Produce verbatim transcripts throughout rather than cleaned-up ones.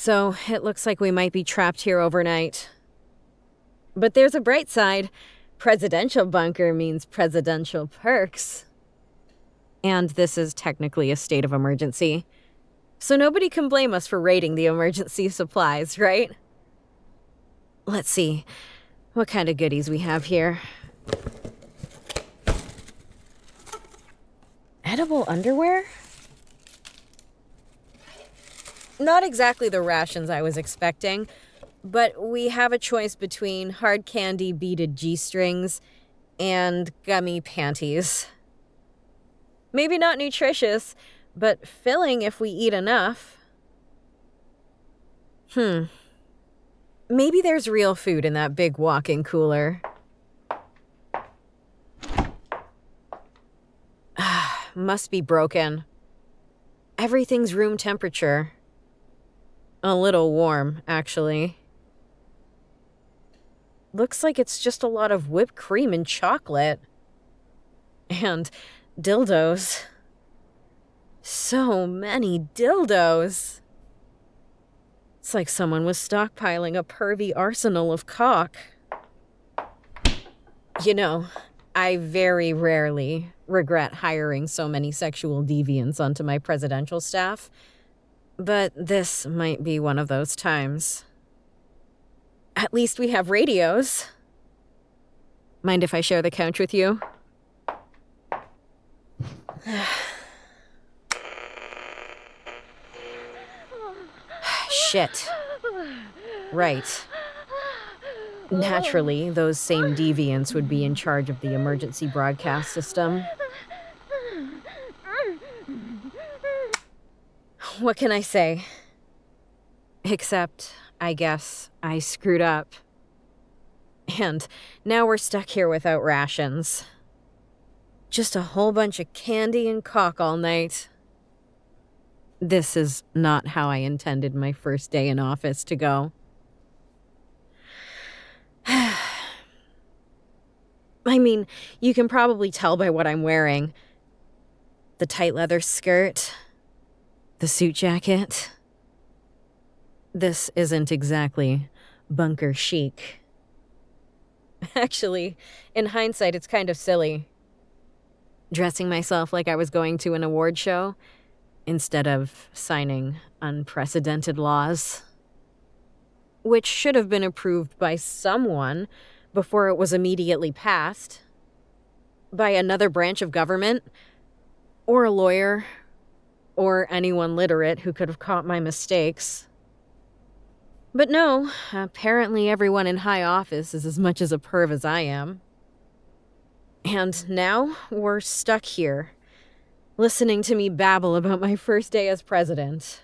So it looks like we might be trapped here overnight. But there's a bright side. Presidential bunker means presidential perks. And this is technically a state of emergency. So nobody can blame us for raiding the emergency supplies, right? Let's see what kind of goodies we have here. Edible underwear? Not exactly the rations I was expecting, but we have a choice between hard candy beaded G-strings and gummy panties. Maybe not nutritious, but filling if we eat enough. Hmm. Maybe there's real food in that big walk-in cooler. Must be broken. Everything's room temperature. A little warm, actually. Looks like it's just a lot of whipped cream and chocolate. And dildos. So many dildos. It's like someone was stockpiling a pervy arsenal of cock. You know, I very rarely regret hiring so many sexual deviants onto my presidential staff, but this might be one of those times. At least we have radios. Mind if I share the couch with you? Shit. Right. Naturally, those same deviants would be in charge of the emergency broadcast system. What can I say? Except, I guess, I screwed up. And now we're stuck here without rations. Just a whole bunch of candy and cock all night. This is not how I intended my first day in office to go. I mean, you can probably tell by what I'm wearing. The tight leather skirt, the suit jacket. This isn't exactly bunker chic. Actually, in hindsight, it's kind of silly. Dressing myself like I was going to an award show instead of signing unprecedented laws. Which should have been approved by someone before it was immediately passed. By another branch of government, or a lawyer, or anyone literate who could have caught my mistakes. But no, apparently everyone in high office is as much as a perv as I am. And now we're stuck here, listening to me babble about my first day as president.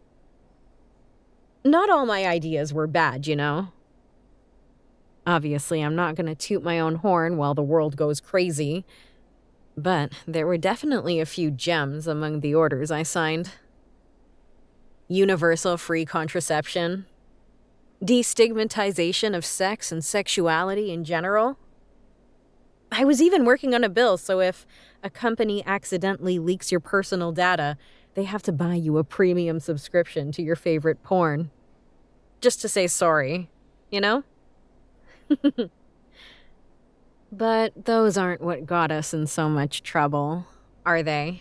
Not all my ideas were bad, you know? Obviously, I'm not going to toot my own horn while the world goes crazy, but there were definitely a few gems among the orders I signed. Universal free contraception. Destigmatization of sex and sexuality in general. I was even working on a bill, so if a company accidentally leaks your personal data, they have to buy you a premium subscription to your favorite porn. Just to say sorry, you know? But those aren't what got us in so much trouble, are they?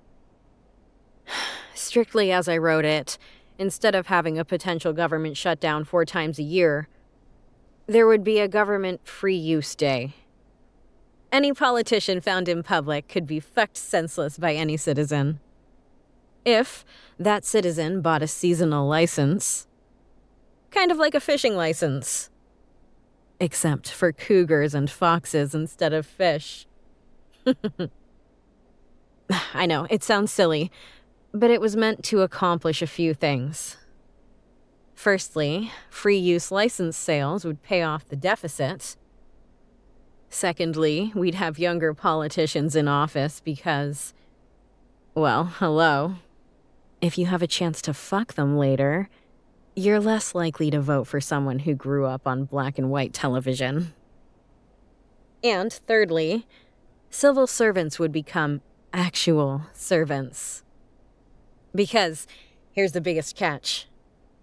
Strictly as I wrote it, instead of having a potential government shutdown four times a year, there would be a government free use day. Any politician found in public could be fucked senseless by any citizen. If that citizen bought a seasonal license. Kind of like a fishing license. Except for cougars and foxes instead of fish. I know, it sounds silly, but it was meant to accomplish a few things. Firstly, free use license sales would pay off the deficit. Secondly, we'd have younger politicians in office because, well, hello. If you have a chance to fuck them later, you're less likely to vote for someone who grew up on black and white television. And thirdly, civil servants would become actual servants. Because, here's the biggest catch.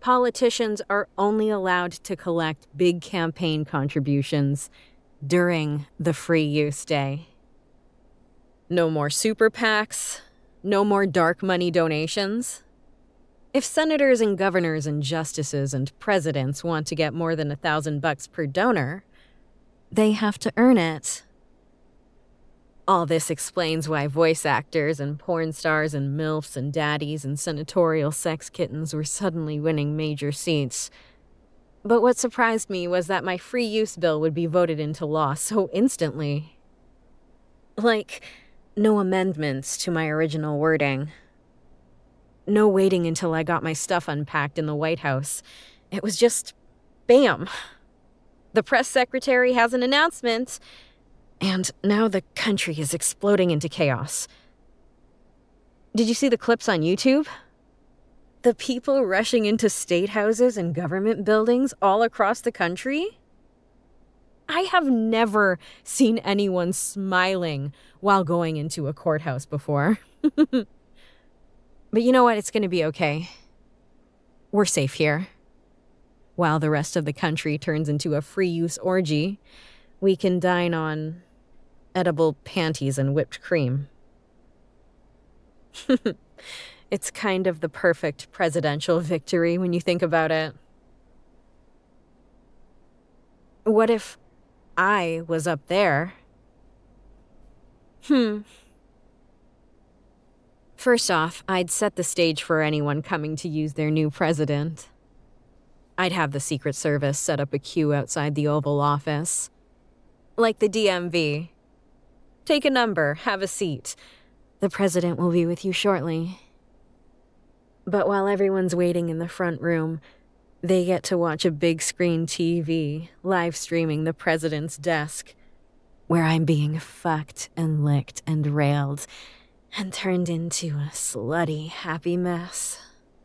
politicians are only allowed to collect big campaign contributions during the free use day. No more super PACs, no more dark money donations. If senators and governors and justices and presidents want to get more than a thousand bucks per donor, they have to earn it. All this explains why voice actors and porn stars and MILFs and daddies and senatorial sex kittens were suddenly winning major seats. But what surprised me was that my free use bill would be voted into law so instantly. Like, no amendments to my original wording. No waiting until I got my stuff unpacked in the White House. It was just, bam. The press secretary has an announcement, and now the country is exploding into chaos. Did you see the clips on YouTube? The people rushing into state houses and government buildings all across the country? I have never seen anyone smiling while going into a courthouse before. But you know what? It's going to be okay. We're safe here. While the rest of the country turns into a free-use orgy, we can dine on edible panties and whipped cream. It's kind of the perfect presidential victory when you think about it. What if I was up there? Hmm. First off, I'd set the stage for anyone coming to use their new president. I'd have the Secret Service set up a queue outside the Oval Office. Like the D M V. Take a number, have a seat. The president will be with you shortly. But while everyone's waiting in the front room, they get to watch a big screen T V live streaming the president's desk, where I'm being fucked and licked and railed and turned into a slutty, happy mess.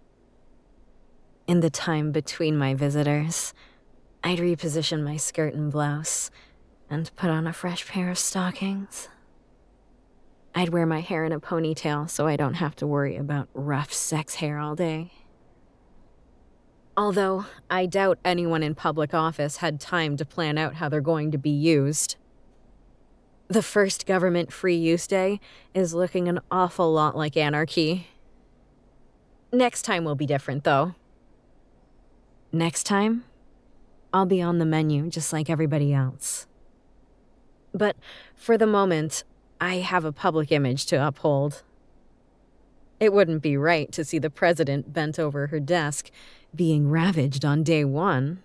In the time between my visitors, I'd reposition my skirt and blouse and put on a fresh pair of stockings. I'd wear my hair in a ponytail so I don't have to worry about rough sex hair all day. Although I doubt anyone in public office had time to plan out how they're going to be used. The first government free use day is looking an awful lot like anarchy. Next time will be different, though. Next time, I'll be on the menu just like everybody else. But for the moment, I have a public image to uphold. It wouldn't be right to see the president bent over her desk, being ravaged on day one.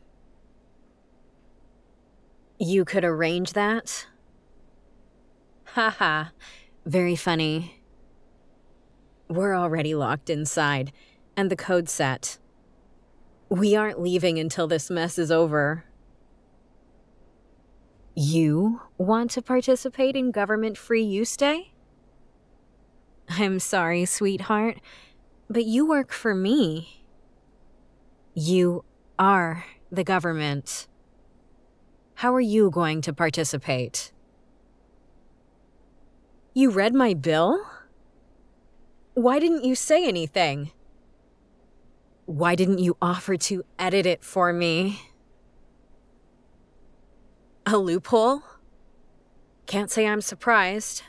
You could arrange that? Haha, very funny. We're already locked inside, and the code's set. We aren't leaving until this mess is over. You want to participate in Government Free Use Day? I'm sorry, sweetheart, but you work for me. You are the government. How are you going to participate? You read my bill? Why didn't you say anything? Why didn't you offer to edit it for me? A loophole? Can't say I'm surprised.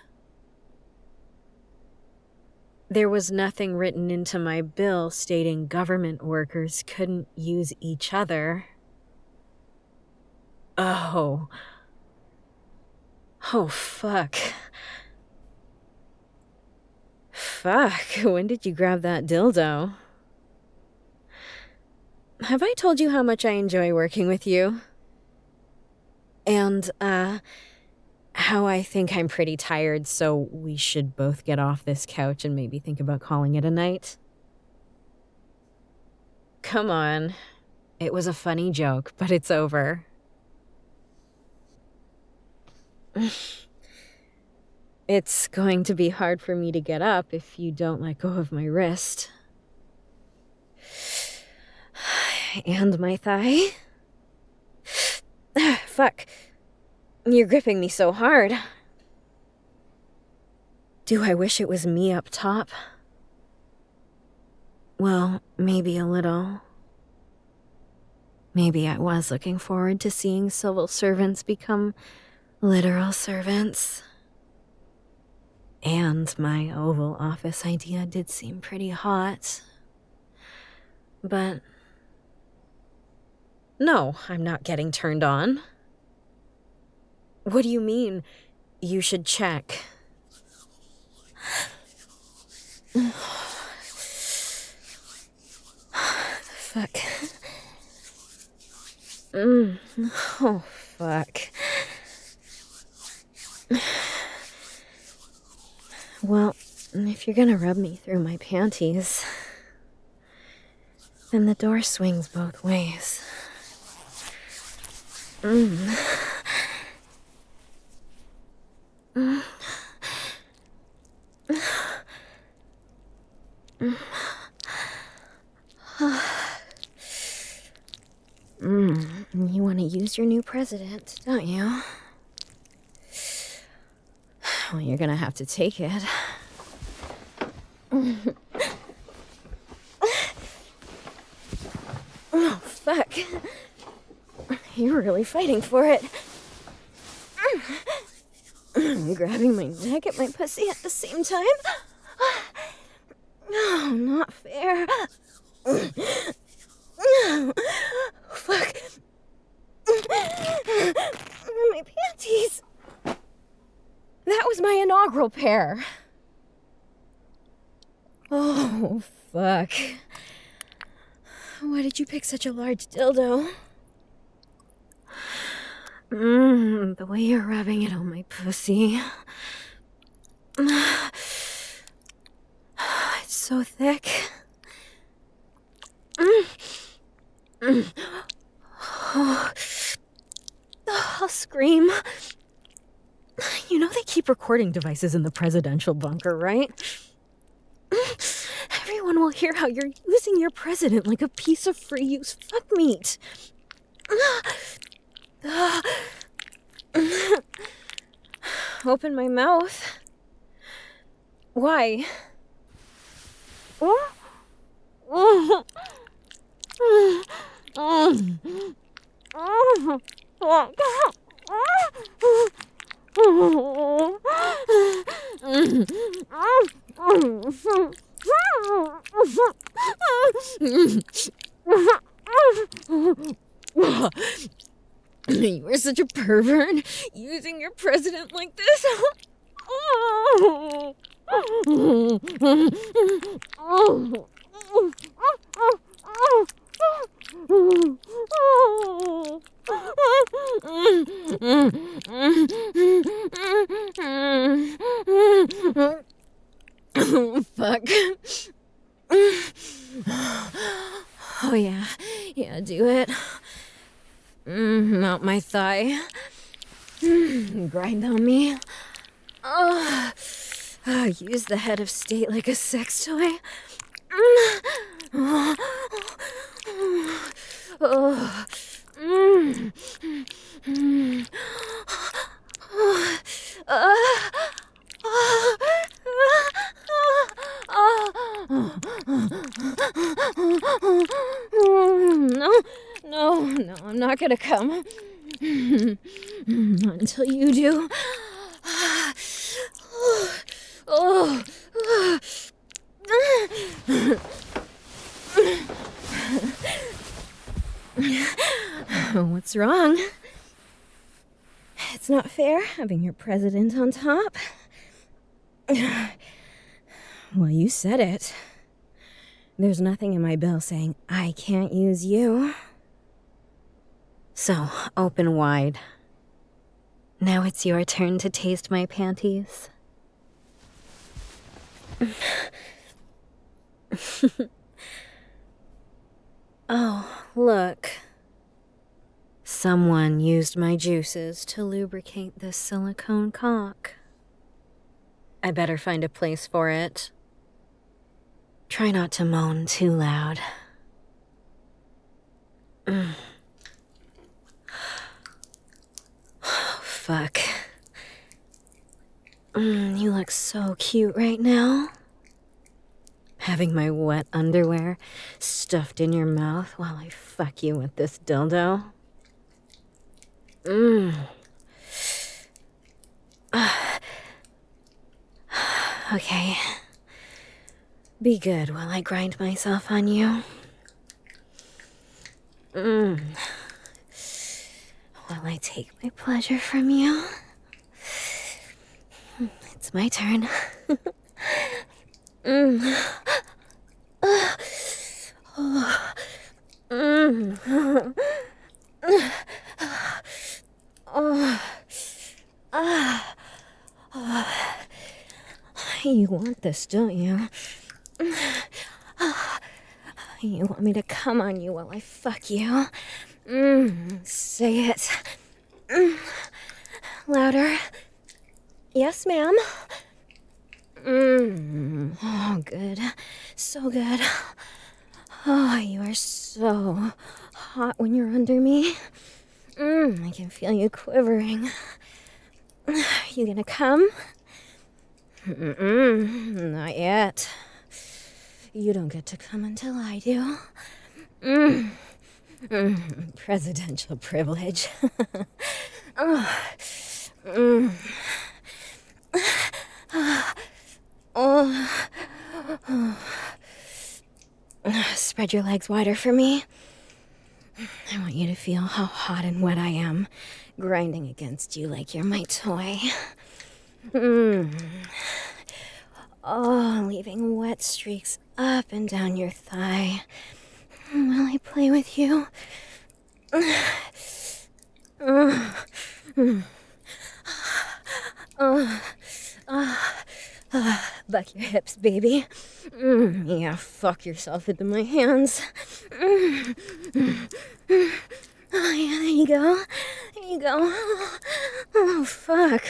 There was nothing written into my bill stating government workers couldn't use each other. Oh. Oh, fuck. Fuck, when did you grab that dildo? Have I told you how much I enjoy working with you? And, uh, how I think I'm pretty tired, so we should both get off this couch and maybe think about calling it a night? Come on. It was a funny joke, but it's over. It's going to be hard for me to get up if you don't let go of my wrist. And my thigh. Fuck. You're gripping me so hard. Do I wish it was me up top? Well, maybe a little. Maybe I was looking forward to seeing civil servants become literal servants. And my Oval Office idea did seem pretty hot. But no, I'm not getting turned on. What do you mean, you should check? Fuck. Mm. Oh, fuck. Well, if you're gonna rub me through my panties, then the door swings both ways. Mm. Mm. Mm. You want to use your new president, don't you? Well, you're gonna have to take it. Oh, fuck. You're really fighting for it. Grabbing my neck at my pussy at the same time? No, not fair. Fuck. My panties. That was my inaugural pair. Oh, fuck. Why did you pick such a large dildo? Mmm, the way you're rubbing it on my pussy. It's so thick. Mm. Mm. Oh. I'll scream. You know they keep recording devices in the presidential bunker, right? Everyone will hear how you're using your president like a piece of free-use fuck meat. Open my mouth. Why? You are such a pervert, using your president like this. Fuck. Oh yeah, yeah, do it. Mm, mount my thigh. Mm, grind on me. Oh, oh, use the head of state like a sex toy. Mm. Oh, oh, mm, mm. Oh, uh, oh, no, no, no, I'm not gonna come. Not until you do. Oh, what's wrong? It's not fair having your president on top. Well, you said it. There's nothing in my bill saying I can't use you. So, open wide. Now it's your turn to taste my panties. Oh, look. Someone used my juices to lubricate this silicone cock. I better find a place for it. Try not to moan too loud. Mm. Oh, fuck. Mm, you look so cute right now. Having my wet underwear stuffed in your mouth while I fuck you with this dildo. Mmm. Okay. Be good while I grind myself on you. Mmm. While I take my pleasure from you. It's my turn. Mmm. Oh. Mmm. Oh. Ah. Oh. You want this, don't you? You want me to come on you while I fuck you? Mm, say it. Mm. Louder. Yes, ma'am. Mm. Oh, good. So good. Oh, you are so hot when you're under me. Mm, I can feel you quivering. You gonna come? Mm-mm, not yet. You don't get to come until I do. Mm. Mm. Presidential privilege. Oh. Mm. Oh. Spread your legs wider for me. I want you to feel how hot and wet I am, grinding against you like you're my toy. Mm. Oh, leaving wet streaks up and down your thigh while I play with you. Uh, uh, uh, uh, buck your hips, baby. Mm, yeah, fuck yourself into my hands. Mm, mm, mm. Oh, yeah, there you go. There you go. Oh, oh fuck.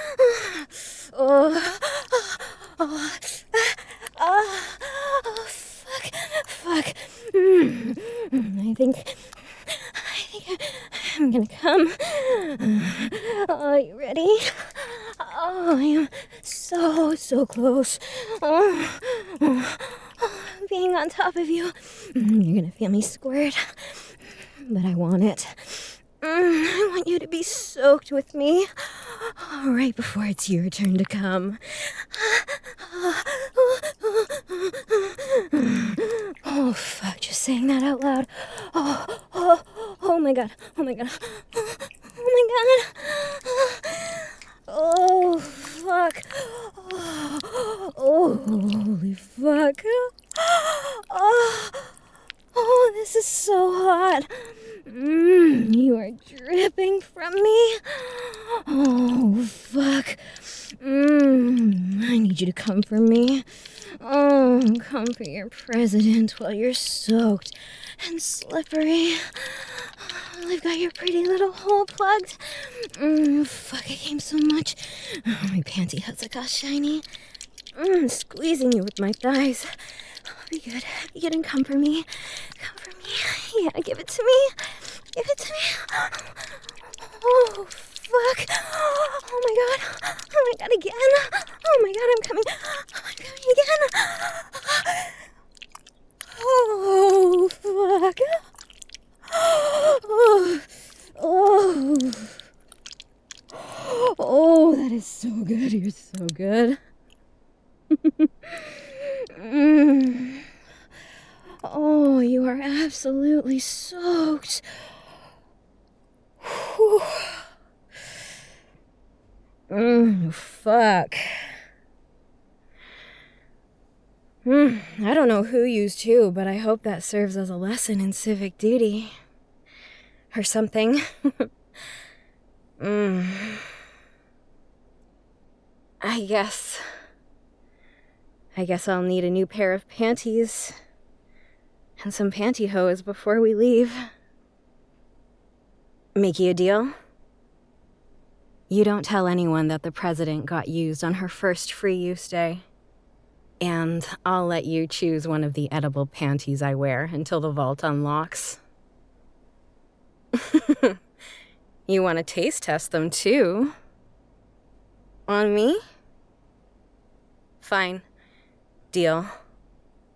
Oh, oh, oh, oh, fuck, fuck. Mm, I think, I think I'm gonna come. Oh, you ready? Oh, I am so, so close. Oh, oh, oh, being on top of you. You're gonna feel me squirt, but I want it. I want you to be soaked with me right before it's your turn to come. Oh, fuck, just saying that out loud. Oh, oh, oh my god, oh my god, oh my god. Oh, fuck. Oh, oh holy fuck. Oh, oh, this is so hot. Mm, you are dripping from me. Oh, fuck. Mm, I need you to come for me. Oh, come for your president while you're soaked and slippery. Oh, I've got your pretty little hole plugged. Mm, fuck, I came so much. Oh, my pantyhose got shiny. Mm, squeezing you with my thighs. Oh, be good. Be good and come for me. Come for me. Yeah, give it to me. Give it to me. Oh, fuck. Oh my god. Oh my god, again. Oh my god, I'm coming. I'm coming again. Oh, fuck. Oh, oh. Oh, that is so good. You're so good. Mm. Oh, you are absolutely soaked. Whew. Mm, fuck. Mm, I don't know who used who, but I hope that serves as a lesson in civic duty. Or something. mm. I guess... I guess I'll need a new pair of panties. And some pantyhose before we leave. Make you a deal? You don't tell anyone that the president got used on her first free use day. And I'll let you choose one of the edible panties I wear until the vault unlocks. You want to taste test them too? On me? Fine. Deal.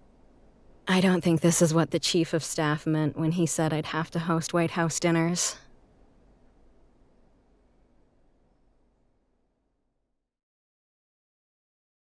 I don't think this is what the chief of staff meant when he said I'd have to host White House dinners.